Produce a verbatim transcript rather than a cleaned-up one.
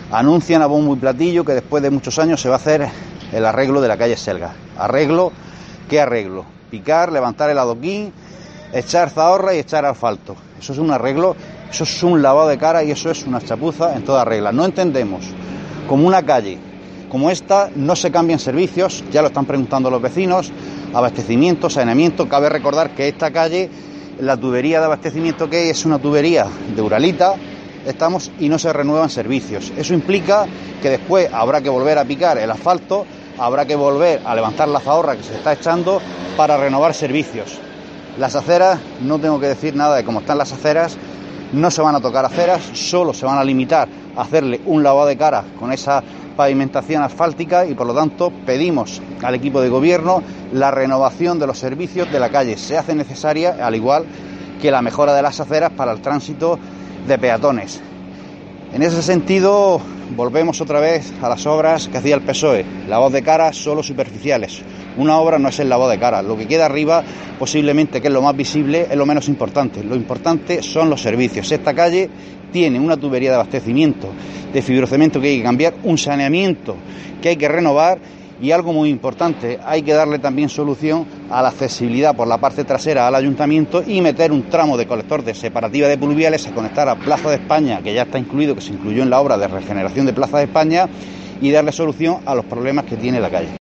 Anuncian a bombo y platillo que después de muchos años se va a hacer el arreglo de la calle Selga. ¿Arreglo? ¿Qué arreglo? Picar, levantar el adoquín, echar zahorra y echar asfalto. Eso es un arreglo, eso es un lavado de cara y eso es una chapuza en toda regla. No entendemos como una calle como esta no se cambian servicios, ya lo están preguntando los vecinos, abastecimiento, saneamiento. Cabe recordar que esta calle, la tubería de abastecimiento que hay es una tubería de Uralita, estamos y no se renuevan servicios. Eso implica que después habrá que volver a picar el asfalto, habrá que volver a levantar la zahorra que se está echando para renovar servicios. Las aceras, no tengo que decir nada de cómo están las aceras, no se van a tocar aceras, solo se van a limitar a hacerle un lavado de cara con esa pavimentación asfáltica y por lo tanto pedimos al equipo de gobierno la renovación de los servicios de la calle. Se hace necesaria, al igual que la mejora de las aceras para el tránsito de peatones. En ese sentido, volvemos otra vez a las obras que hacía el P S O E, lavados de cara solo superficiales. Una obra no es el lavado de cara, lo que queda arriba, posiblemente, que es lo más visible, es lo menos importante. Lo importante son los servicios. Esta calle tiene una tubería de abastecimiento de fibrocemento que hay que cambiar, un saneamiento que hay que renovar y algo muy importante, hay que darle también solución a la accesibilidad por la parte trasera al ayuntamiento y meter un tramo de colector de separativa de pluviales a conectar a Plaza de España, que ya está incluido, que se incluyó en la obra de regeneración de Plaza de España, y darle solución a los problemas que tiene la calle.